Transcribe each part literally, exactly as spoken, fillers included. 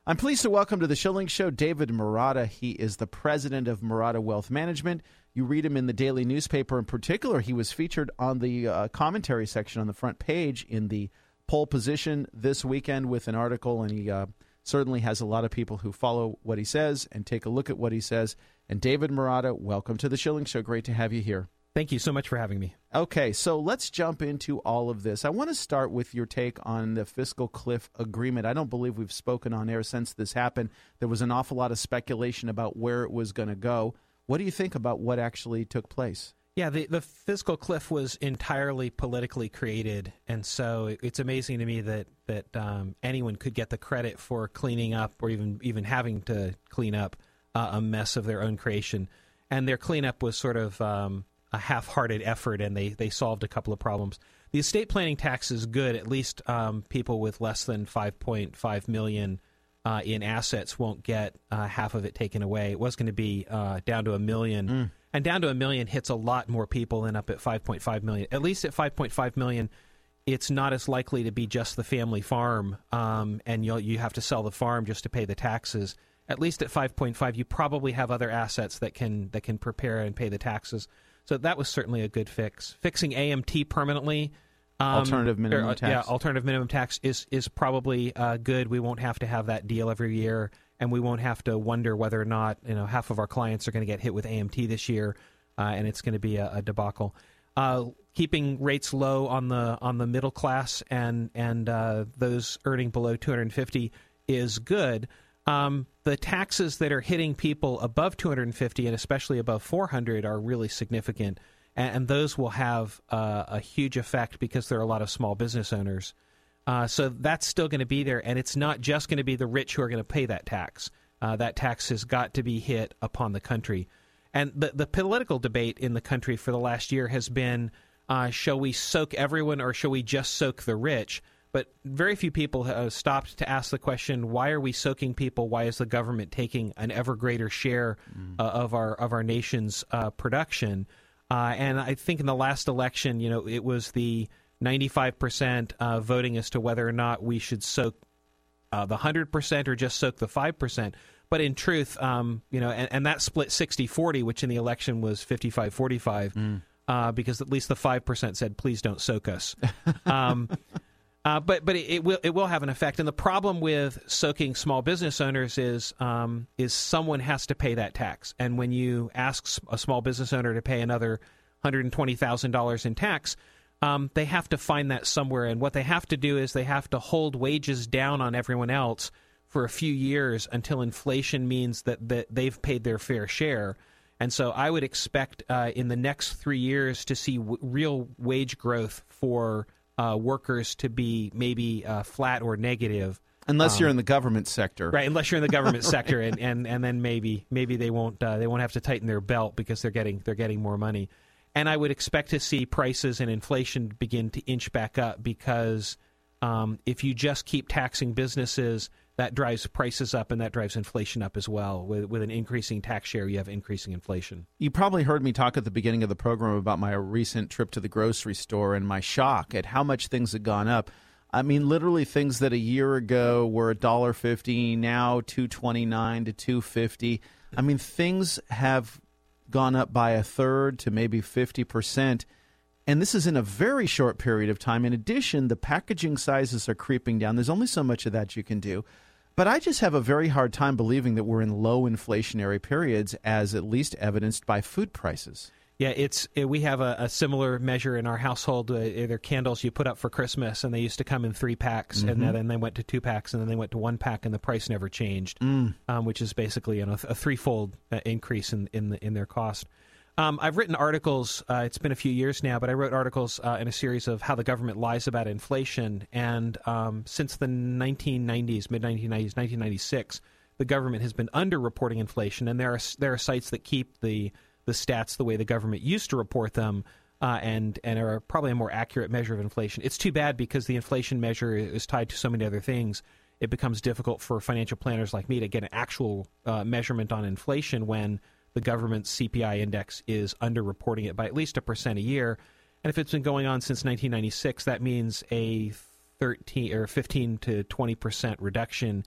I'm pleased to welcome to the Schilling Show David Marotta. He is the president of Marotta Wealth Management. You read him in the daily newspaper. In particular, he was featured on the uh, commentary section on the front page in the pole position this weekend with an article, and he uh, certainly has a lot of people who follow what he says and take a look at what he says. And David Marotta, welcome to the Schilling Show. Great to have you here. Thank you so much for having me. Okay, so let's jump into all of this. I want to start with your take on the fiscal cliff agreement. I don't believe we've spoken on air since this happened. There was an awful lot of speculation about where it was going to go. What do you think about what actually took place? Yeah, the, the fiscal cliff was entirely politically created, and so it's amazing to me that that um, anyone could get the credit for cleaning up or even, even having to clean up uh, a mess of their own creation. And their cleanup was sort of um, a half-hearted effort, and they, they solved a couple of problems. The estate planning tax is good. At least um, people with less than five point five million dollars uh, in assets won't get uh, half of it taken away. It was going to be uh, down to a million. Mm. And down to a million hits a lot more people than up at five point five million. At least at five point five million, it's not as likely to be just the family farm, um, and you'll, you have to sell the farm just to pay the taxes. At least at five point five, you probably have other assets that can that can prepare and pay the taxes. So that was certainly a good fix. Fixing A M T permanently, um, alternative minimum or, tax, yeah, alternative minimum tax is is probably uh, good. We won't have to have that deal every year, and we won't have to wonder whether or not you know half of our clients are going to get hit with A M T this year, uh, and it's going to be a, a debacle. Uh, keeping rates low on the on the middle class and and uh, those earning below two hundred fifty is good. Um, the taxes that are hitting people above two hundred fifty and especially above four hundred are really significant, and, and those will have uh, a huge effect because there are a lot of small business owners. Uh, so that's still going to be there, and it's not just going to be the rich who are going to pay that tax. Uh, that tax has got to be hit upon the country. And the, the political debate in the country for the last year has been, uh, shall we soak everyone or shall we just soak the rich? But very few people have stopped to ask the question, why are we soaking people? Why is the government taking an ever greater share mm. uh, of our of our nation's uh, production? Uh, and I think in the last election, you know, it was the ninety-five percent uh, voting as to whether or not we should soak uh, the one hundred percent or just soak the five percent. But in truth, um, you know, and, and that split sixty forty, which in the election was fifty-five forty-five, mm. uh, because at least the five percent said, please don't soak us. Um Uh, but but it, it will it will have an effect, and the problem with soaking small business owners is um, is someone has to pay that tax, and when you ask a small business owner to pay another one hundred twenty thousand dollars in tax, um, they have to find that somewhere, and what they have to do is they have to hold wages down on everyone else for a few years until inflation means that, that they've paid their fair share. And so I would expect uh, in the next three years to see w- real wage growth for Uh, workers to be maybe uh, flat or negative, unless um, you're in the government sector, right? Unless you're in the government sector, right. and, and, and then maybe maybe they won't uh, they won't have to tighten their belt because they're getting they're getting more money. And I would expect to see prices and inflation begin to inch back up because um, if you just keep taxing businesses, that drives prices up and that drives inflation up as well. With with an increasing tax share, you have increasing inflation. You probably heard me talk at the beginning of the program about my recent trip to the grocery store and my shock at how much things had gone up. I mean, literally things that a year ago were one dollar fifty, now two twenty-nine to two fifty. I mean, things have gone up by a third to maybe fifty percent. And this is in a very short period of time. In addition, the packaging sizes are creeping down. There's only so much of that you can do. But I just have a very hard time believing that we're in low inflationary periods, as at least evidenced by food prices. Yeah, it's it, we have a, a similar measure in our household. Uh, they're candles you put up for Christmas, and they used to come in three packs, mm-hmm. and then they went to two packs, and then they went to one pack, and the price never changed, mm. um, which is basically you know, a threefold uh, increase in in, the, in their cost. Um, I've written articles, uh, it's been a few years now, but I wrote articles uh, in a series of how the government lies about inflation. And um, since the nineteen nineties, mid nineteen nineties, nineteen ninety-six, the government has been underreporting inflation. And there are there are sites that keep the, the stats the way the government used to report them uh, and, and are probably a more accurate measure of inflation. It's too bad because the inflation measure is tied to so many other things. It becomes difficult for financial planners like me to get an actual uh, measurement on inflation when the government's C P I index is underreporting it by at least a percent a year. And if it's been going on since nineteen ninety-six, that means a thirteen or fifteen to twenty percent reduction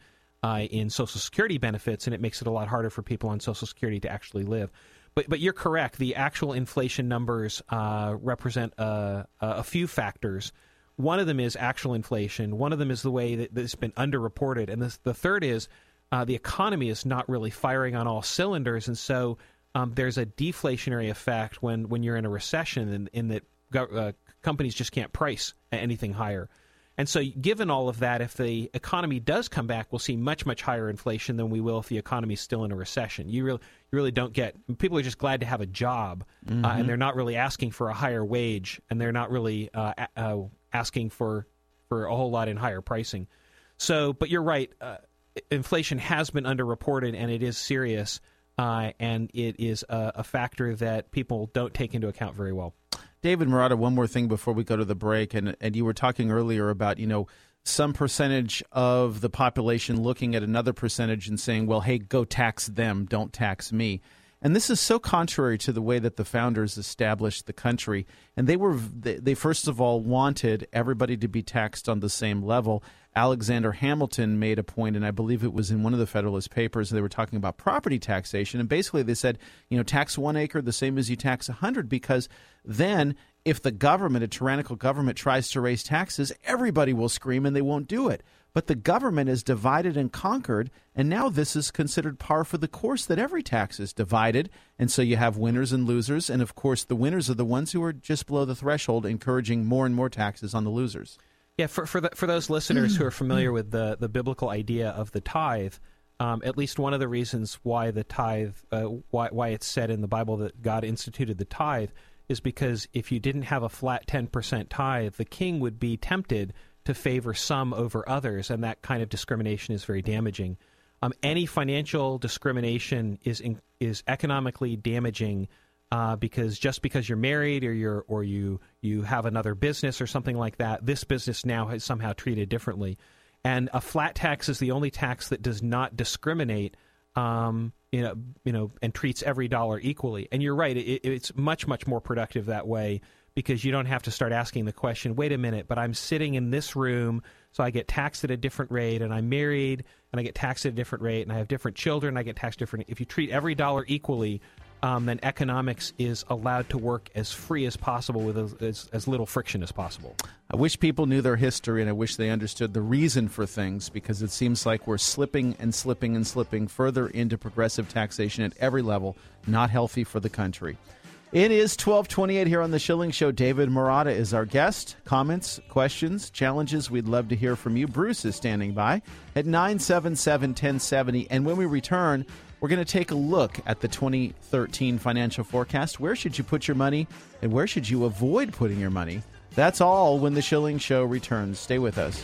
uh, in Social Security benefits, and it makes it a lot harder for people on Social Security to actually live. But but you're correct. The actual inflation numbers uh, represent uh, a few factors. One of them is actual inflation. One of them is the way that it's been underreported. And this, the third is uh, the economy is not really firing on all cylinders. And so um, there's a deflationary effect when, when you're in a recession, in, in that go, uh, companies just can't price anything higher. And so given all of that, if the economy does come back, we'll see much, much higher inflation than we will if the economy is still in a recession. You really, you really don't get – people are just glad to have a job, mm-hmm. uh, and they're not really asking for a higher wage, and they're not really uh, uh, asking for, for a whole lot in higher pricing. So, but you're right. Uh, inflation has been underreported, and it is serious, uh, and it is a, a factor that people don't take into account very well. David Marotta, one more thing before we go to the break, and and you were talking earlier about, you know, some percentage of the population looking at another percentage and saying, well, hey, go tax them, don't tax me. And this is so contrary to the way that the founders established the country. And they were they first of all wanted everybody to be taxed on the same level. Alexander Hamilton made a point, and I believe it was in one of the Federalist Papers, they were talking about property taxation. And basically they said, you know, tax one acre the same as you tax a hundred, because then if the government, a tyrannical government, tries to raise taxes, everybody will scream and they won't do it. But the government is divided and conquered, and now this is considered par for the course that every tax is divided. And so you have winners and losers, and of course the winners are the ones who are just below the threshold, encouraging more and more taxes on the losers. Yeah, for for, the, for those listeners who are familiar with the, the biblical idea of the tithe, um, at least one of the reasons why the tithe, uh, why why it's said in the Bible that God instituted the tithe is because if you didn't have a flat ten percent tithe, the king would be tempted to favor some over others, and that kind of discrimination is very damaging. Um, any financial discrimination is in, is economically damaging uh, because just because you're married or you're or you you have another business or something like that, this business now is somehow treated differently. And a flat tax is the only tax that does not discriminate, um, you know, you know, and treats every dollar equally. And you're right; it, it's much much more productive that way, because you don't have to start asking the question, wait a minute, but I'm sitting in this room, so I get taxed at a different rate, and I'm married, and I get taxed at a different rate, and I have different children, I get taxed different. If you treat every dollar equally, um, then economics is allowed to work as free as possible with as, as, as little friction as possible. I wish people knew their history, and I wish they understood the reason for things, because it seems like we're slipping and slipping and slipping further into progressive taxation at every level, not healthy for the country. It is twelve twenty-eight here on The Schilling Show. David Marotta is our guest. Comments, questions, challenges, we'd love to hear from you. Bruce is standing by at nine seven seven, one zero seven zero. And when we return, we're going to take a look at the twenty thirteen financial forecast. Where should you put your money, and where should you avoid putting your money? That's all when The Schilling Show returns. Stay with us.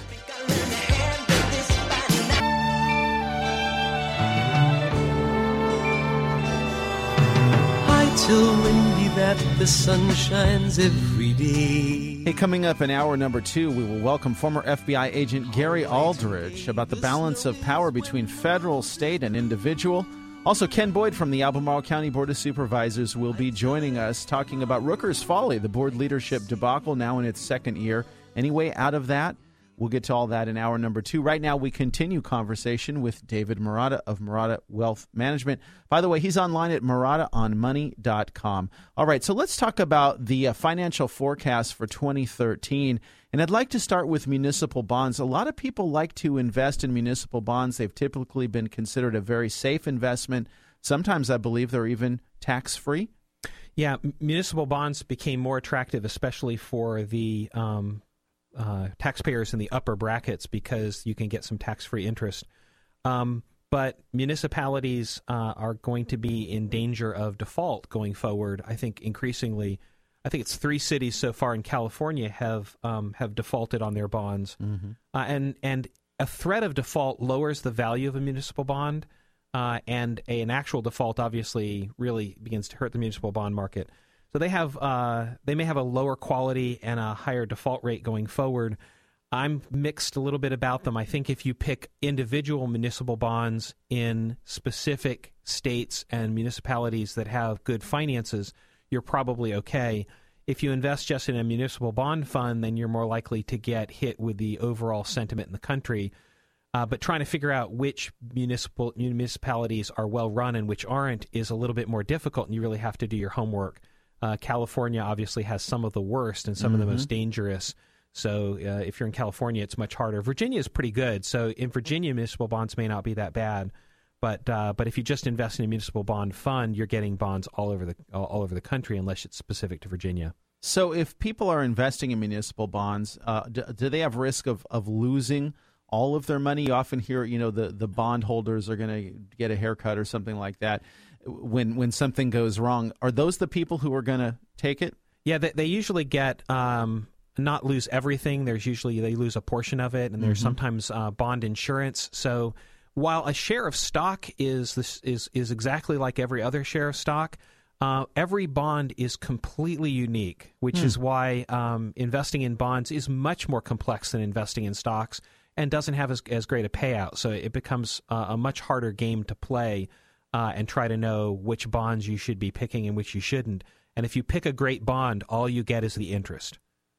Till windy that the sun shines every day. Hey, coming up in hour number two, we will welcome former F B I agent Gary Aldridge about the balance of power between federal, state, and individual. Also, Ken Boyd from the Albemarle County Board of Supervisors will be joining us talking about Rooker's Folly, the board leadership debacle now in its second year. Any way out of that? We'll get to all that in hour number two. Right now, we continue conversation with David Marotta of Marotta Wealth Management. By the way, he's online at marotta on money dot com. All right, so let's talk about the uh, financial forecast for twenty thirteen. And I'd like to start with municipal bonds. A lot of people like to invest in municipal bonds. They've typically been considered a very safe investment. Sometimes I believe they're even tax-free. Yeah, municipal bonds became more attractive, especially for the um Uh, taxpayers in the upper brackets, because you can get some tax-free interest. Um, but municipalities uh, are going to be in danger of default going forward. I think increasingly, I think it's three cities so far in California have um, have defaulted on their bonds, mm-hmm. uh, and and a threat of default lowers the value of a municipal bond, uh, and a, an actual default obviously really begins to hurt the municipal bond market. So they have, uh, they may have a lower quality and a higher default rate going forward. I'm mixed a little bit about them. I think if you pick individual municipal bonds in specific states and municipalities that have good finances, you're probably okay. If you invest just in a municipal bond fund, then you're more likely to get hit with the overall sentiment in the country. Uh, but trying to figure out which municipal municipalities are well run and which aren't is a little bit more difficult, and you really have to do your homework. Uh, California obviously has some of the worst and some mm-hmm. of the most dangerous. So uh, if you're in California, it's much harder. Virginia is pretty good. So in Virginia, municipal bonds may not be that bad. But uh, but if you just invest in a municipal bond fund, you're getting bonds all over the all, all over the country, unless it's specific to Virginia. So if people are investing in municipal bonds, uh, do, do they have risk of, of losing all of their money? You often hear, you know, the, the bondholders are going to get a haircut or something like that when when something goes wrong. Are those the people who are going to take it? Yeah, they, they usually get um, not lose everything. There's usually they lose a portion of it, and there's mm-hmm. sometimes uh, bond insurance. So while a share of stock is this is is exactly like every other share of stock, uh, every bond is completely unique, which mm. is why um, investing in bonds is much more complex than investing in stocks and doesn't have as, as great a payout. So it becomes uh, a much harder game to play uh, and try to know which bonds you should be picking and which you shouldn't. And if you pick a great bond, all you get is the interest.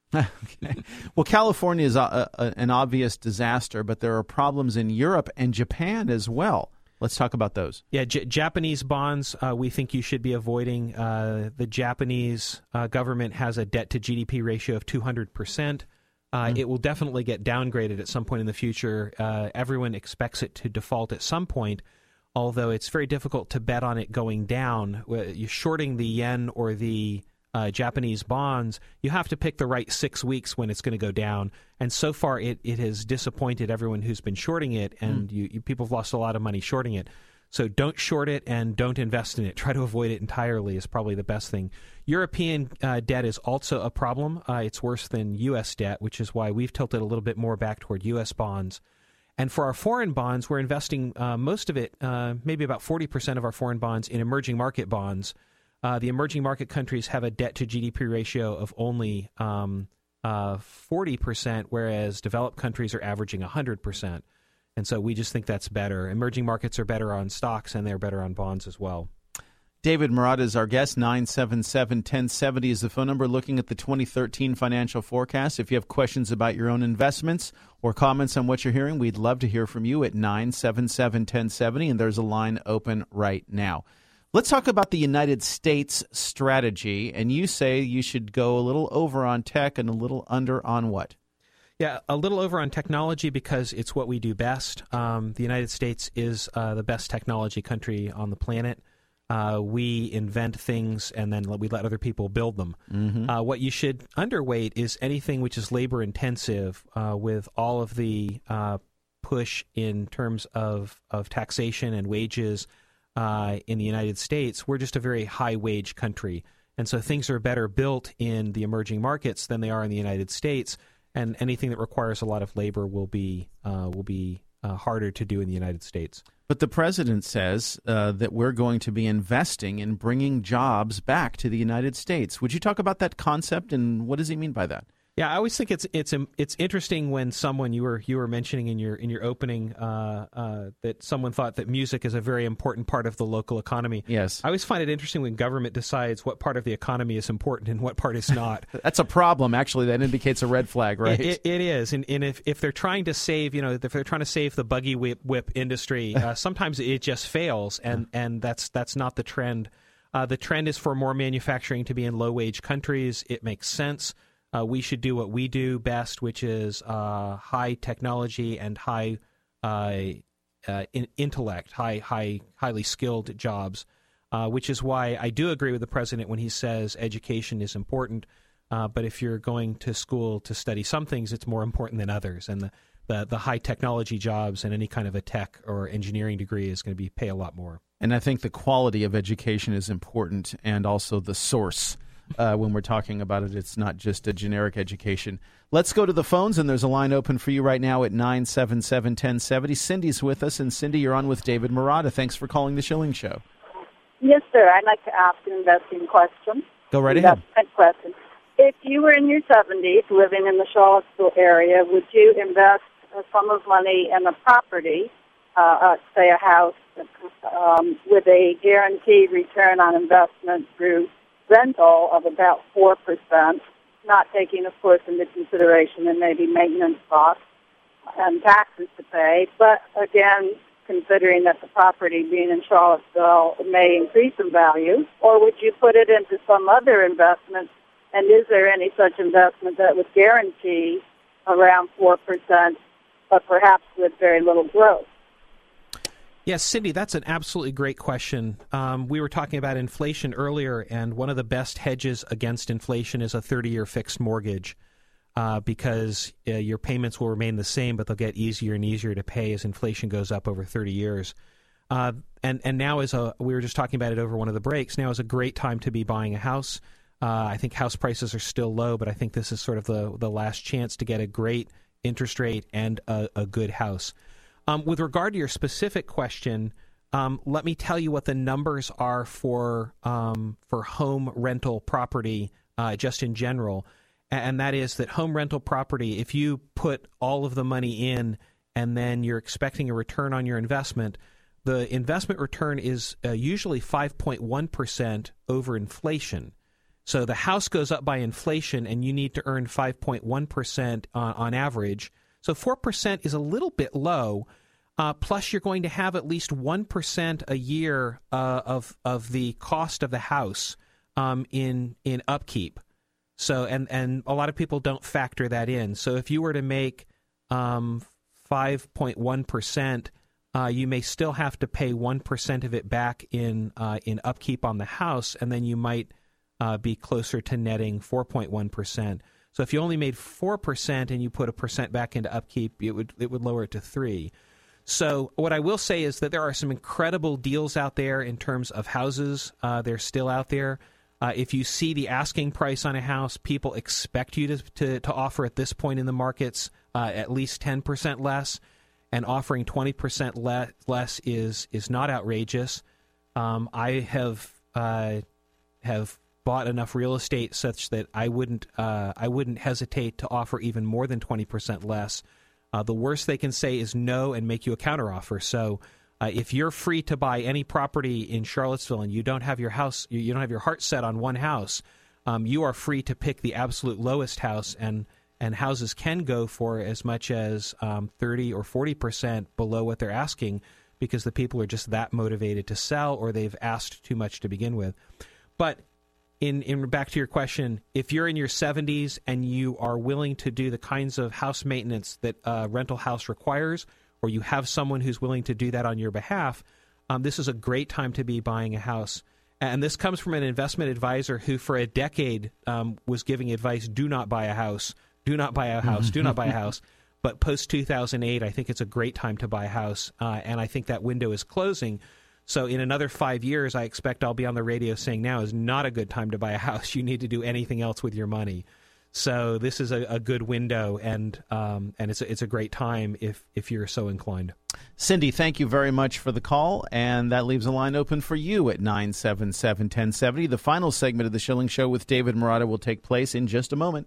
Okay. Well, California is a, a, an obvious disaster, but there are problems in Europe and Japan as well. Let's talk about those. Yeah, J- Japanese bonds, uh, we think you should be avoiding. Uh, the Japanese uh, government has a debt-to-G D P ratio of two hundred percent. Uh, mm. It will definitely get downgraded at some point in the future. Uh, everyone expects it to default at some point, although it's very difficult to bet on it going down. You're shorting the yen or the Uh, Japanese bonds, you have to pick the right six weeks when it's going to go down. And so far, it, it has disappointed everyone who's been shorting it, and mm. you, you people have lost a lot of money shorting it. So don't short it and don't invest in it. Try to avoid it entirely is probably the best thing. European uh, debt is also a problem. Uh, it's worse than U S debt, which is why we've tilted a little bit more back toward U S bonds. And for our foreign bonds, we're investing uh, most of it, uh, maybe about forty percent of our foreign bonds, in emerging market bonds. Uh, the emerging market countries have a debt-to-G D P ratio of only um, uh, forty percent, whereas developed countries are averaging one hundred percent. And so we just think that's better. Emerging markets are better on stocks, and they're better on bonds as well. David Marotta is our guest. nine seven seven, one zero seven zero is the phone number. Looking at the twenty thirteen financial forecast. If you have questions about your own investments or comments on what you're hearing, we'd love to hear from you at nine seven seven, one zero seven zero, and there's a line open right now. Let's talk about the United States strategy, and you say you should go a little over on tech and a little under on what? Yeah, a little over on technology because it's what we do best. Um, the United States is uh, the best technology country on the planet. Uh, we invent things and then we let other people build them. Mm-hmm. Uh, what you should underweight is anything which is labor intensive uh, with all of the uh, push in terms of, of taxation and wages. Uh, in the United States, we're just a very high-wage country. And so things are better built in the emerging markets than they are in the United States, and anything that requires a lot of labor will be uh, will be uh, harder to do in the United States. But the president says uh, that we're going to be investing in bringing jobs back to the United States. Would you talk about that concept, and what does he mean by that? Yeah, I always think it's it's it's interesting when someone you were you were mentioning in your in your opening uh, uh, that someone thought that music is a very important part of the local economy. Yes, I always find it interesting when government decides what part of the economy is important and what part is not. That's a problem, actually. That indicates a red flag, right? It, it, it is, and, and if if they're trying to save, you know, if they're trying to save the buggy whip, whip industry, uh, sometimes it just fails, and and that's that's not the trend. Uh, the trend is for more manufacturing to be in low wage countries. It makes sense. Uh, we should do what we do best, which is uh, high technology and high uh, uh, in intellect, high, high, highly skilled jobs, uh, which is why I do agree with the president when he says education is important. Uh, but if you're going to school to study some things, it's more important than others. And the, the, the high technology jobs and any kind of a tech or engineering degree is going to be pay a lot more. And I think the quality of education is important, and also the source. Uh, when we're talking about it, it's not just a generic education. Let's go to the phones, and there's a line open for you right now at nine seven seven, one zero seven zero. Cindy's with us, and Cindy, you're on with David Marotta. Thanks for calling the Schilling Show. Yes, sir. I'd like to ask an investing question. Go right ahead. Investment question. If you were in your seventies living in the Charlottesville area, would you invest a sum of money in a property, uh, uh, say a house, um, with a guaranteed return on investment through rental of about four percent, not taking, of course, into consideration and maybe maintenance costs, and taxes to pay. But again, considering that the property being in Charlottesville may increase in value, or would you put it into some other investment? And is there any such investment that would guarantee around four percent, but perhaps with very little growth? Yes, Cindy, that's an absolutely great question. Um, we were talking about inflation earlier, and one of the best hedges against inflation is a thirty-year fixed mortgage uh, because uh, your payments will remain the same, but they'll get easier and easier to pay as inflation goes up over thirty years. Uh, and, and now is a, we were just talking about it over one of the breaks, now is a great time to be buying a house. Uh, I think house prices are still low, but I think this is sort of the, the last chance to get a great interest rate and a, a good house. Um, with regard to your specific question, um, let me tell you what the numbers are for um, for home rental property uh, just in general. And that is that home rental property, if you put all of the money in and then you're expecting a return on your investment, the investment return is uh, usually five point one percent over inflation. So the house goes up by inflation and you need to earn five point one percent on, on average. So four percent is a little bit low, uh, plus you're going to have at least one percent a year uh, of of the cost of the house um, in in upkeep. So and, and a lot of people don't factor that in. So if you were to make um, five point one percent, uh, you may still have to pay one percent of it back in uh, in upkeep on the house, and then you might uh, be closer to netting four point one percent. So if you only made four percent and you put a percent back into upkeep, it would it would lower it to three. So what I will say is that there are some incredible deals out there in terms of houses. Uh, they're still out there. Uh, if you see the asking price on a house, people expect you to to, to offer at this point in the markets uh, at least ten percent less, and offering twenty percent le- less is is not outrageous. Um, I have uh, have. bought enough real estate such that I wouldn't uh, I wouldn't hesitate to offer even more than twenty percent less. Uh, the worst they can say is no and make you a counteroffer. So uh, if you're free to buy any property in Charlottesville and you don't have your house, you, you don't have your heart set on one house, um, you are free to pick the absolute lowest house, and and houses can go for as much as um, thirty or forty percent below what they're asking because the people are just that motivated to sell, or they've asked too much to begin with. But In, in back to your question, if you're in your seventies and you are willing to do the kinds of house maintenance that a rental house requires, or you have someone who's willing to do that on your behalf, um, this is a great time to be buying a house. And this comes from an investment advisor who for a decade um, was giving advice, do not buy a house, do not buy a house, do not buy a house. But post two thousand eight, I think it's a great time to buy a house, uh, and I think that window is closing. So in another five years, I expect I'll be on the radio saying now is not a good time to buy a house. You need to do anything else with your money. So this is a, a good window, and um, and it's a, it's a great time if if you're so inclined. Cindy, thank you very much for the call, and that leaves a line open for you at nine seven seven, one oh seven oh. The final segment of the Schilling Show with David Marotta will take place in just a moment.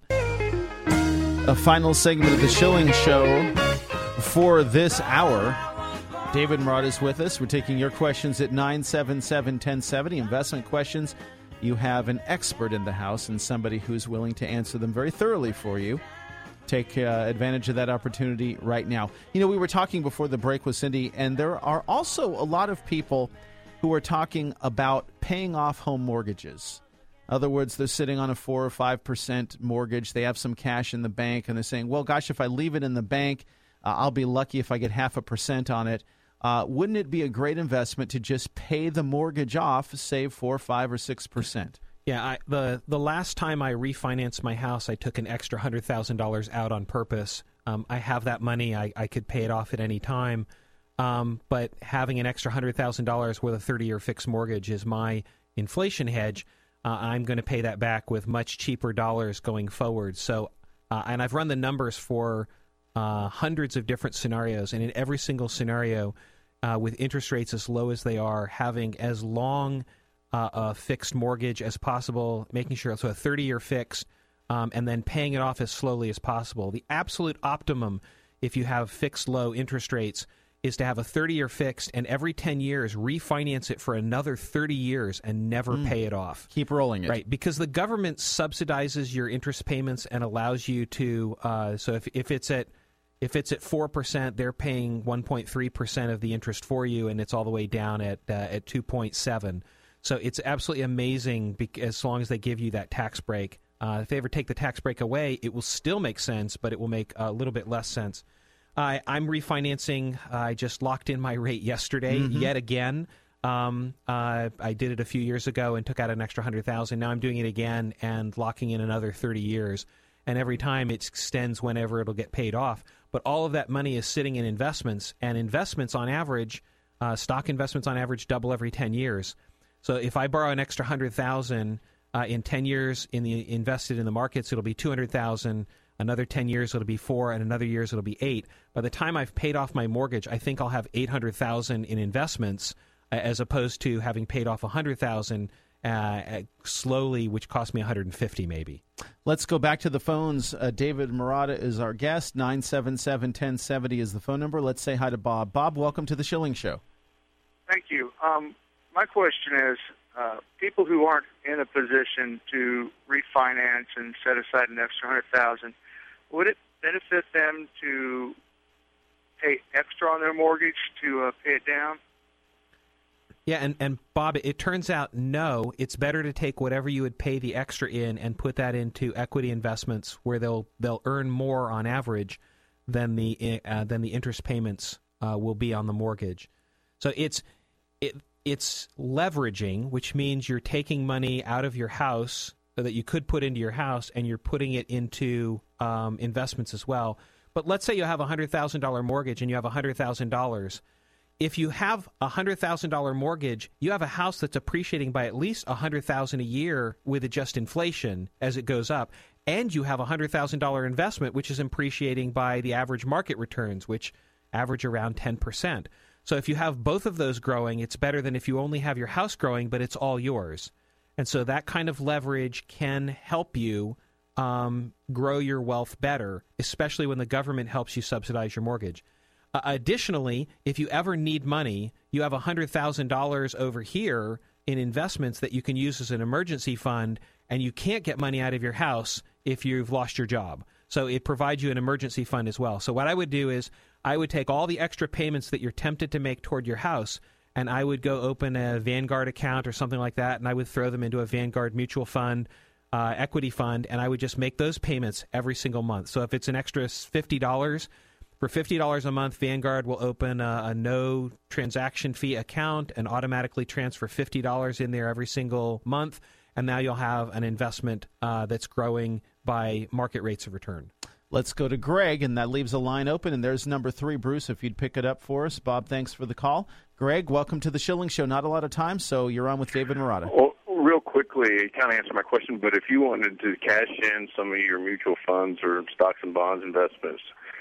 A final segment of the Schilling Show for this hour. David Marotta is with us. We're taking your questions at nine seven seven, one oh seven oh. Investment questions. You have an expert in the house and somebody who's willing to answer them very thoroughly for you. Take uh, advantage of that opportunity right now. You know, we were talking before the break with Cindy, and there are also a lot of people who are talking about paying off home mortgages. In other words, they're sitting on a four or five percent mortgage. They have some cash in the bank, and they're saying, well, gosh, if I leave it in the bank, uh, I'll be lucky if I get half a percent on it. Uh, wouldn't it be a great investment to just pay the mortgage off, save four, five, or six percent? Yeah, I, the the last time I refinanced my house, I took an extra hundred thousand dollars out on purpose. Um, I have that money; I, I could pay it off at any time. Um, but having an extra hundred thousand dollars with a thirty-year fixed mortgage is my inflation hedge. Uh, I'm going to pay that back with much cheaper dollars going forward. So, uh, and I've run the numbers for uh, hundreds of different scenarios, and in every single scenario, Uh, with interest rates as low as they are, having as long uh, a fixed mortgage as possible, making sure it's a thirty-year fix, um, and then paying it off as slowly as possible. The absolute optimum, if you have fixed low interest rates, is to have a thirty-year fixed and every ten years refinance it for another thirty years and never mm. pay it off. Keep rolling it. Right, because the government subsidizes your interest payments and allows you to, uh, so if, if it's at If it's at four percent, they're paying one point three percent of the interest for you, and it's all the way down at uh, at two point seven. So it's absolutely amazing bec- as long as they give you that tax break. Uh, if they ever take the tax break away, it will still make sense, but it will make a little bit less sense. Uh, I'm refinancing. Uh, I just locked in my rate yesterday, mm-hmm. yet again. Um, uh, I did it a few years ago and took out an extra one hundred thousand dollars. Now I'm doing it again and locking in another thirty years. And every time it extends whenever it'll get paid off. But all of that money is sitting in investments, and investments on average, uh, stock investments on average, double every ten years. So if I borrow an extra one hundred thousand dollars uh, in ten years in the invested in the markets, it'll be two hundred thousand dollars. Another ten years, it'll be four, and another years, it'll be eight. By the time I've paid off my mortgage, I think I'll have eight hundred thousand dollars in investments, uh, as opposed to having paid off one hundred thousand dollars uh, slowly, which cost me one hundred fifty dollars maybe. Let's go back to the phones. Uh, David Marotta is our guest. nine seven seven, one zero seven zero is the phone number. Let's say hi to Bob. Bob, welcome to the Schilling Show. Thank you. Um, my question is, uh, people who aren't in a position to refinance and set aside an extra one hundred thousand dollars, would it benefit them to pay extra on their mortgage to uh, pay it down? Yeah, and, and Bob, it turns out no. It's better to take whatever you would pay the extra in and put that into equity investments where they'll they'll earn more on average than the uh, than the interest payments uh, will be on the mortgage. So it's it it's leveraging, which means you're taking money out of your house that you could put into your house, and you're putting it into um, investments as well. But let's say you have a one hundred thousand dollars mortgage and you have one hundred thousand dollars. If you have a one hundred thousand dollars mortgage, you have a house that's appreciating by at least one hundred thousand dollars a year with just inflation as it goes up. And you have a one hundred thousand dollars investment, which is appreciating by the average market returns, which average around ten percent. So if you have both of those growing, it's better than if you only have your house growing, but it's all yours. And so that kind of leverage can help you um, grow your wealth better, especially when the government helps you subsidize your mortgage. Uh, additionally, if you ever need money, you have one hundred thousand dollars over here in investments that you can use as an emergency fund, and you can't get money out of your house if you've lost your job. So it provides you an emergency fund as well. So what I would do is I would take all the extra payments that you're tempted to make toward your house, and I would go open a Vanguard account or something like that, and I would throw them into a Vanguard mutual fund, uh, equity fund, and I would just make those payments every single month. So if it's an extra fifty dollars, for fifty dollars a month, Vanguard will open a, a no transaction fee account and automatically transfer fifty dollars in there every single month, and now you'll have an investment uh, that's growing by market rates of return. Let's go to Greg, and that leaves a line open, and there's number three. Bruce, if you'd pick it up for us. Bob, thanks for the call. Greg, welcome to the Schilling Show. Not a lot of time, so you're on with David Marotta. Well, real quickly, it kind of answered my question, but if you wanted to cash in some of your mutual funds or stocks and bonds investments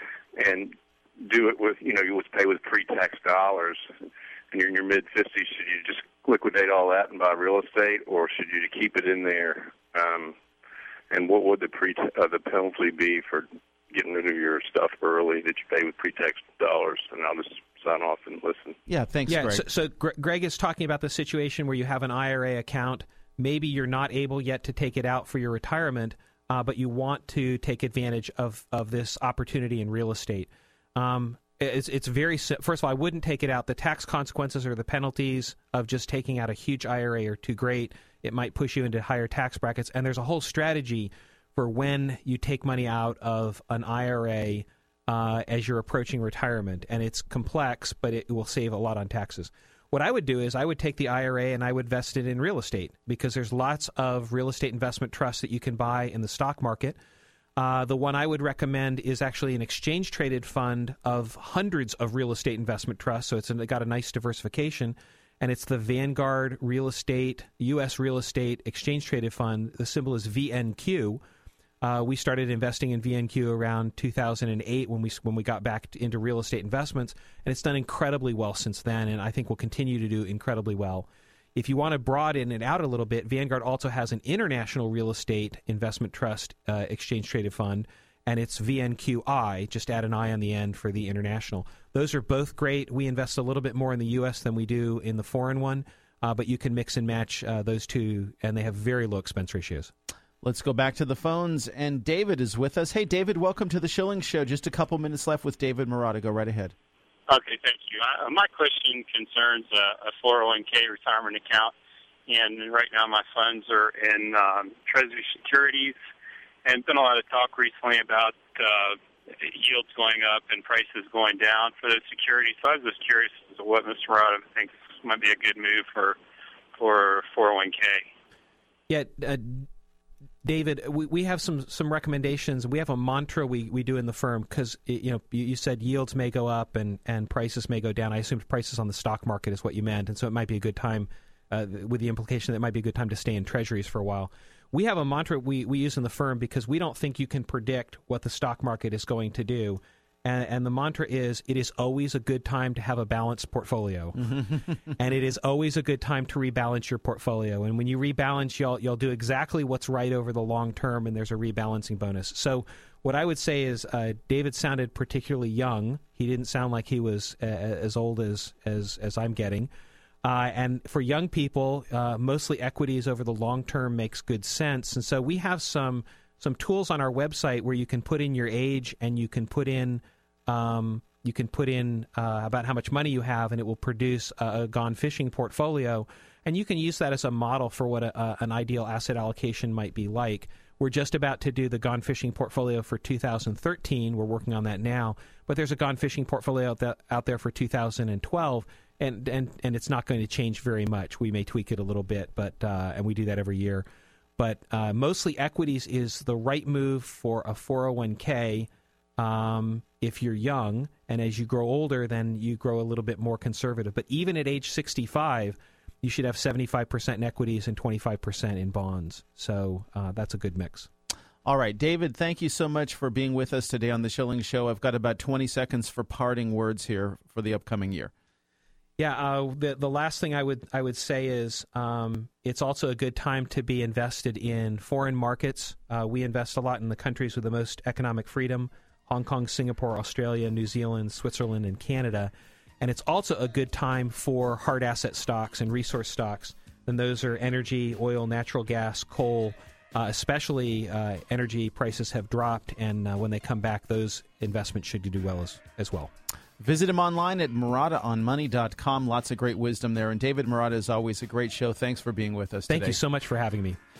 and do it with, you know, you would pay with pre-tax dollars, and you're in your mid-fifties, should you just liquidate all that and buy real estate, or should you keep it in there? Um, and what would the pre uh, the penalty be for getting rid of your stuff early that you pay with pre-tax dollars? And I'll just sign off and listen. Yeah, thanks, yeah, Greg. So, so Greg is talking about the situation where you have an I R A account. Maybe you're not able yet to take it out for your retirement, uh, but you want to take advantage of, of this opportunity in real estate. Um, it's it's very first of all, I wouldn't take it out. The tax consequences or the penalties of just taking out a huge I R A are too great. It might push you into higher tax brackets, and there's a whole strategy for when you take money out of an I R A uh, as you're approaching retirement, and it's complex, but it will save a lot on taxes. What I would do is I would take the I R A and I would invest it in real estate, because there's lots of real estate investment trusts that you can buy in the stock market. Uh, the one I would recommend is actually an exchange-traded fund of hundreds of real estate investment trusts, so it's got a nice diversification, and it's the Vanguard Real Estate, U S Real Estate Exchange-Traded Fund. The symbol is V N Q. Uh, we started investing in V N Q around two thousand eight when we when we got back to, into real estate investments, and it's done incredibly well since then, and I think will continue to do incredibly well. If you want to broaden it out a little bit, Vanguard also has an international real estate investment trust uh, exchange-traded fund, and it's V N Q I. Just add an I on the end for the international. Those are both great. We invest a little bit more in the U S than we do in the foreign one, uh, but you can mix and match uh, those two, and they have very low expense ratios. Let's go back to the phones, and David is with us. Hey, David, welcome to the Schilling Show. Just a couple minutes left with David Marotta. Go right ahead. Okay, thank you. Uh, my question concerns uh, a four oh one k retirement account, and right now my funds are in um, Treasury securities, and there's been a lot of talk recently about uh, yields going up and prices going down for those securities. So I was just curious as to what Mister Marotta thinks might be a good move for for four oh one k. Yeah, uh, David, we, we have some, some recommendations. We have a mantra we, we do in the firm because, you know, you, you said yields may go up and, and prices may go down. I assumed prices on the stock market is what you meant, and so it might be a good time, uh, with the implication that it might be a good time to stay in treasuries for a while. We have a mantra we, we use in the firm because we don't think you can predict what the stock market is going to do. And, and the mantra is, it is always a good time to have a balanced portfolio. And it is always a good time to rebalance your portfolio. And when you rebalance, you'll, you'll do exactly what's right over the long term, and there's a rebalancing bonus. So what I would say is uh, David sounded particularly young. He didn't sound like he was uh, as old as, as, as I'm getting. Uh, and for young people, uh, mostly equities over the long term makes good sense. And so we have some some tools on our website where you can put in your age and you can put in um, you can put in uh, about how much money you have, and it will produce a, a gone fishing portfolio. And you can use that as a model for what a, a, an ideal asset allocation might be like. We're just about to do the gone fishing portfolio for two thousand thirteen. We're working on that now. But there's a gone fishing portfolio out there, out there for two thousand twelve. And, and and it's not going to change very much. We may tweak it a little bit, but uh, and we do that every year. But uh, mostly equities is the right move for a four oh one k um, if you're young. And as you grow older, then you grow a little bit more conservative. But even at age sixty-five, you should have seventy-five percent in equities and twenty-five percent in bonds. So uh, that's a good mix. All right, David, thank you so much for being with us today on the Schilling Show. I've got about twenty seconds for parting words here for the upcoming year. Yeah, uh, the the last thing I would I would say is um, it's also a good time to be invested in foreign markets. Uh, we invest a lot in the countries with the most economic freedom: Hong Kong, Singapore, Australia, New Zealand, Switzerland, and Canada. And it's also a good time for hard asset stocks and resource stocks. And those are energy, oil, natural gas, coal. Uh, especially uh, energy prices have dropped, and uh, when they come back, those investments should do well as, as well. Visit him online at Marotta on money dot com. Lots of great wisdom there. And David Marotta is always a great show. Thanks for being with us Thank today. you so much for having me.